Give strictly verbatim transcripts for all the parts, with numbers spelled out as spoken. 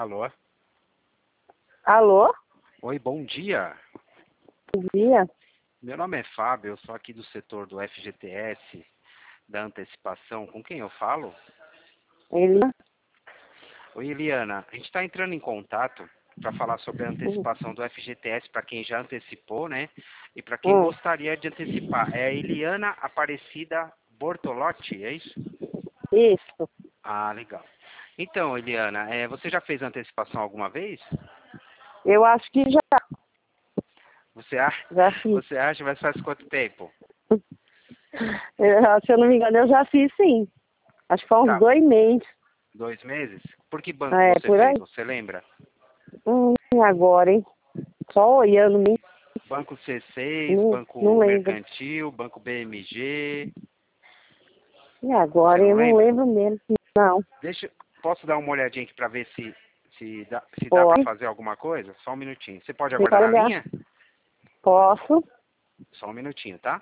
Alô? Alô? Oi, bom dia. Bom dia. Meu nome é Fábio, eu sou aqui do setor do F G T S, da antecipação. Com quem eu falo? Ele... Oi, Eliana. A gente está entrando em contato para falar sobre a antecipação do F G T S para quem já antecipou, né? E para quem Hum, gostaria de antecipar. É a Eliana Aparecida Bortolotti, é isso? isso. Ah, legal. Então, Eliana, é, você já fez antecipação alguma vez? Eu acho que já, Você acha, já fiz. você acha, mas faz quanto tempo? Eu, se eu não me engano, eu já fiz sim. Acho que foi uns Tá, dois meses. dois meses? Por que banco É, você por aí. fez? Você lembra? Hum, agora, hein? Só olhando, nem, Banco C seis, não, não Banco lembro. Mercantil, Banco B M G. E Você agora, não eu não lembra? lembro mesmo. Não. Deixa, posso dar uma olhadinha aqui para ver se se dá, se dá para Pode. fazer alguma coisa? Só um minutinho. Você pode Você aguardar pode na olhar. linha? Posso. Só um minutinho, tá?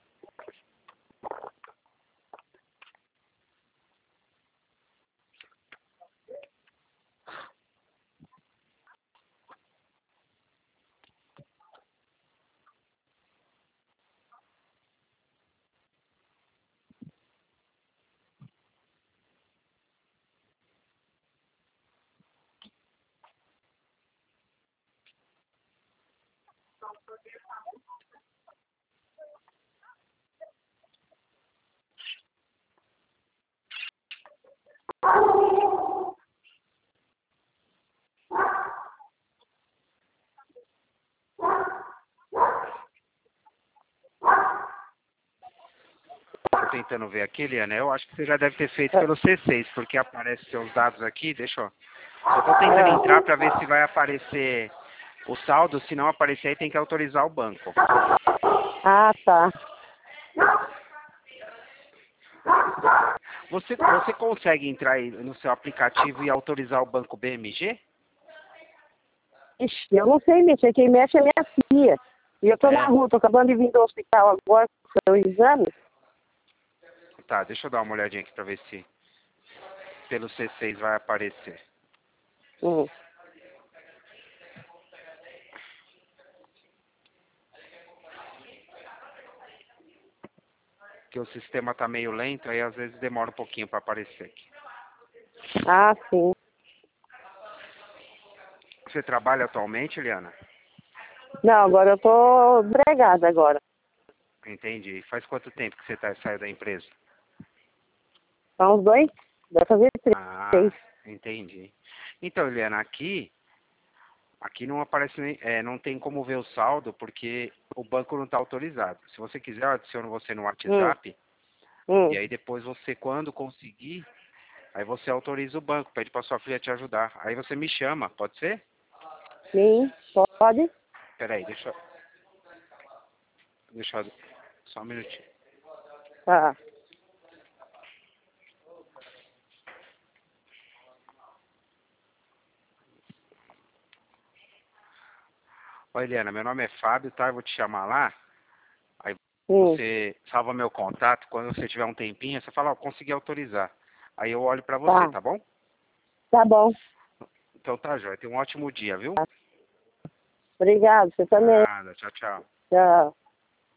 Tô tentando ver aqui, Eliana. Eu acho que você já deve ter feito Ah, pelo C seis, porque aparece seus dados aqui. Deixa eu... Eu tô tentando entrar para ver se vai aparecer o saldo. Se não aparecer, aí tem que autorizar o banco. ah, tá. Você, você consegue entrar aí no seu aplicativo e autorizar o banco B M G? Ixi, eu não sei mexer. Quem mexe é minha filha. E eu tô na É, rua, tô acabando de vir do hospital agora com o exame. tá, deixa eu dar uma olhadinha aqui para ver se pelo C seis vai aparecer. Hum. Porque o sistema tá meio lento, aí às vezes demora um pouquinho para aparecer aqui. Ah, sim. Você trabalha atualmente, Eliana? Não, agora eu tô empregada agora. Entendi. Faz quanto tempo que você tá, saiu da empresa? São uns dois, deve fazer Ah, três. entendi. Então, Eliana, aqui, aqui não aparece nem, é, não tem como ver o saldo porque o banco não está autorizado. Se você quiser, eu adiciono você no Hum, WhatsApp e hum. aí depois você, quando conseguir, aí você autoriza o banco, pede para sua filha te ajudar. Aí você me chama, pode ser? Sim, pode? Peraí, deixa, eu- deixa, eu- só um minutinho. Tá. Oi, Eliana, meu nome é Fábio, tá? Eu vou te chamar lá. Aí Hum, você salva meu contato. Quando você tiver um tempinho, você fala, ó, consegui autorizar. Aí eu olho pra você, tá. tá bom? Tá bom. Então tá, Jóia. Tenha um ótimo dia, viu? Obrigado, você também. Nada. Tchau, tchau. Tchau.